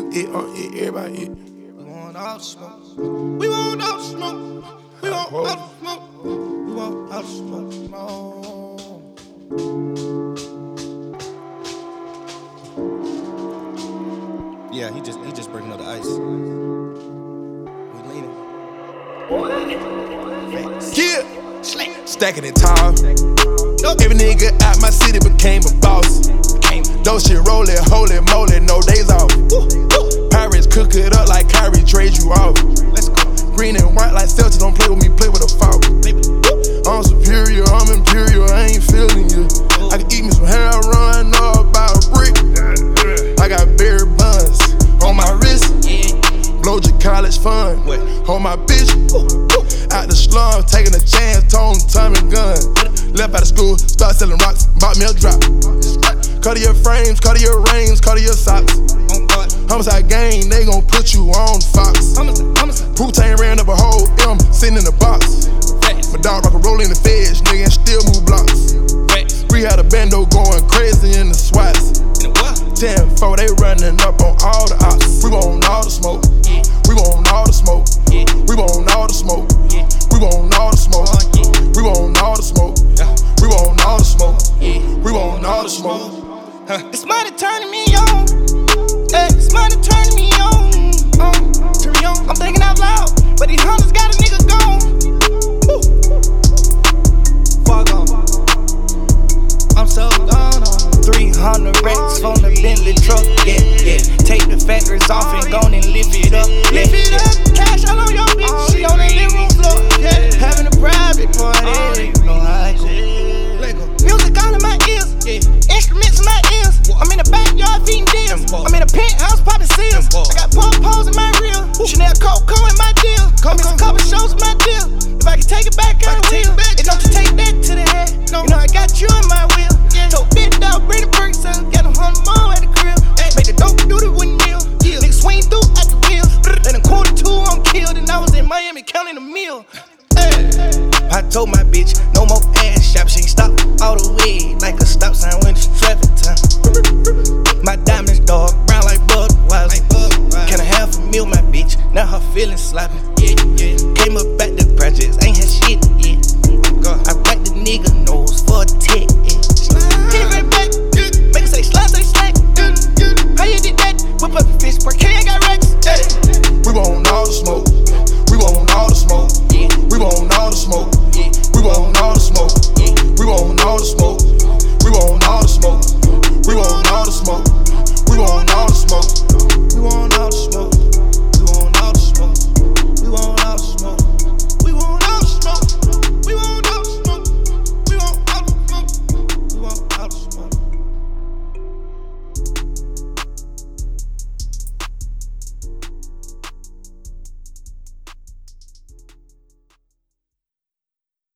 It on it, everybody it. We want all the smoke. We want all the smoke. We want all the smoke. We want all the smoke. Yeah, he just breaking up the ice. We leaning. Yeah, stacking it tall. Every nigga out my city became a boss. Those shit rollin', holy moly, no days off. Pirates cook it up like Kyrie trade you off. Let's go. Green and white like Celtics, don't play with me, play with a fault. I'm superior, I'm imperial, I ain't feeling you. I can eat me some hair, run up about a brick. I got berry buns on my wrist. Blow your college fund on my bitch. Out the slum, taking a chance, told him Tommy gun. Left out of school, start selling rocks, bought me a drop. Cut your frames, cut your rings, cut your socks. Homicide gang, they gon' put you on Fox. Putain ran up a whole M, sitting in the box. My dog rock a roll in the feds, nigga, and still move blocks. We had a bando going crazy in the SWATs. 10-4, they running up on all the ops. We want all the smoke. We want all the smoke. We want all the smoke. We want all the smoke. We want all the smoke. We want all the smoke. We want all the smoke. This money turning me on. Hey, this money turning me on. Turn me on. I'm thinking out loud, but these hunters got a nigga gone. Woo. Fuck on. I'm so gone on. 300 racks from the Bentley truck, yeah. Take the factors off and go and lift it up, yeah. Lift it up, cash all on your bitch, she on the living room floor, yeah. Having a private party, you know how I say. Music all in my ears, yeah. Instruments in my